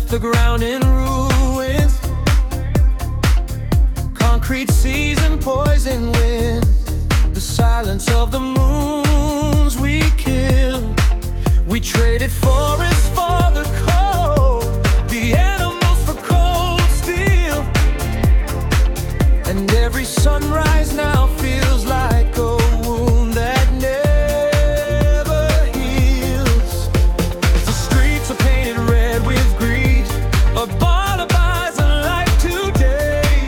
the ground in ruins. Concrete seas and poison wind. The silence of the moons we killed. We traded forests for the cold, the animals for cold steel. And every sunrise now feels like a wound that never heals. The streets are painted red with greed, a bar buys a life today,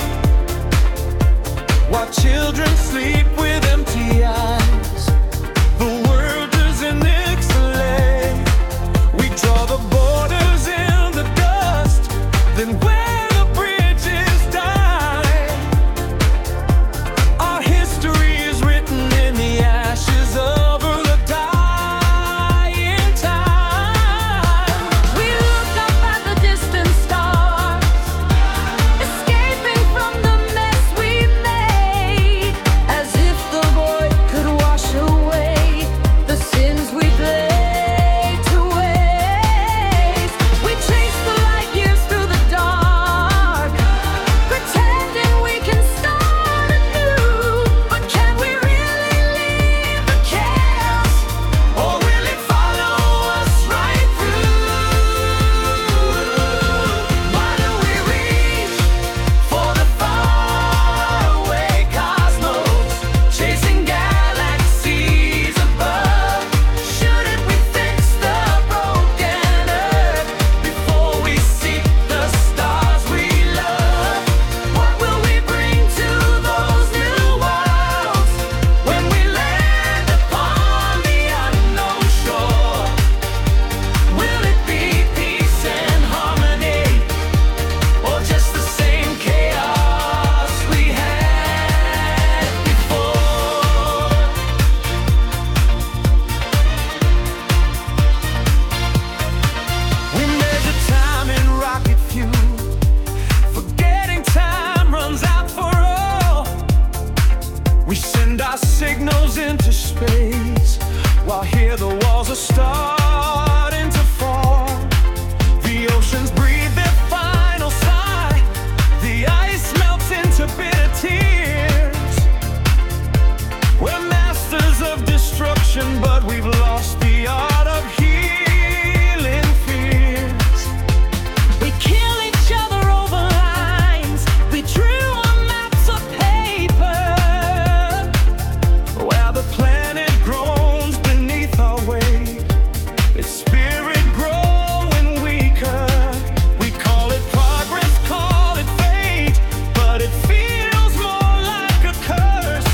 while children sleep with empty eyes. The world is in Ixaly. We draw the borders in the dust, then where the bridges die. Our history is written in the ashes of the dying time. We look up at the distant stars, escaping from the mess we made, as if the void could wash away the sins we played to waste. We chase the light years through the dark, pretending we can start anew. But can we really leave the chaos, Or will it follow us right through? Why do we reach for the faraway cosmos, chasing galaxies above? Shouldn't we fix the broken earth before we seek the stars we love? What will we bring to those new worlds when we land upon the unknown shore? Will it be peace and harmony, or just the same chaos we had before? We measure time in rocket fuel, forgetting time runs out for all. We send our signals into space, while here the walls are starting to fall. The oceans breathe their final sigh. The ice melts into bitter tears. We're masters of destruction, but we've lost the art of healing fears. we kill each other over lines we drew on maps of paper? Where the planet groans beneath our weight, its spirit growing weaker. We call it progress, call it fate, but it feels more like a curse.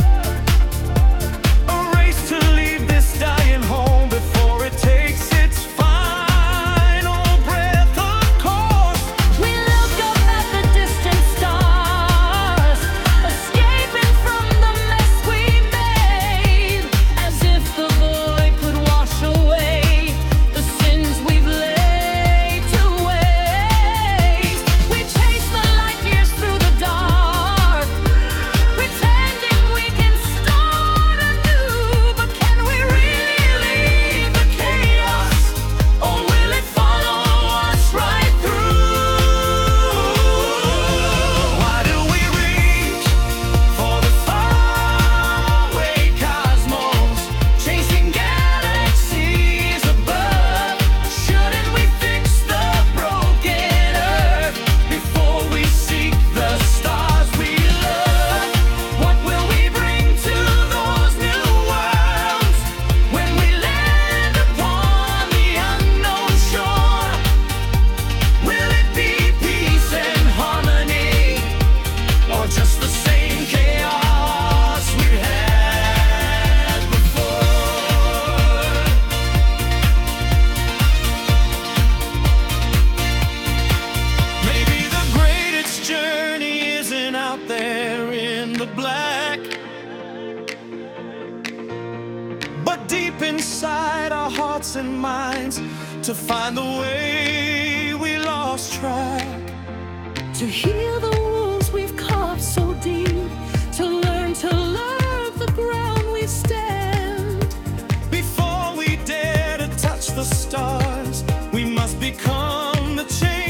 A race to leave this dying home before it takes its final breath, of course. We look up at the distant stars, escaping from the mess we made, as if the void could wash away the sins we've laid to waste. We chase the light years through the dark, pretending we can start anew. But can we really leave the chaos, Or will it follow us right through? Why do we reach for the faraway cosmos, chasing galaxies above? Shouldn't we fix the broken earth before we seek the stars we love? What will we bring to those new worlds when we land upon the unknown shore? Will it be peace and harmony, or just the same chaos we had before? Maybe the greatest journey isn't out there in the black, but deep inside our hearts and minds, to find the way we lost track. to heal the wounds we've carved so deep, to learn to love the ground we stand. Before we dare to touch the stars, we must become the change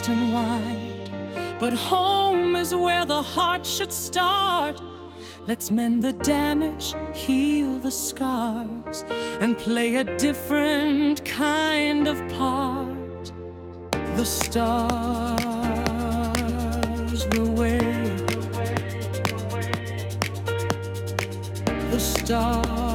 vast and wide, but home is where the heart should start. Let's mend the damage, heal the scars, and play a different kind of part. The stars will wait. The stars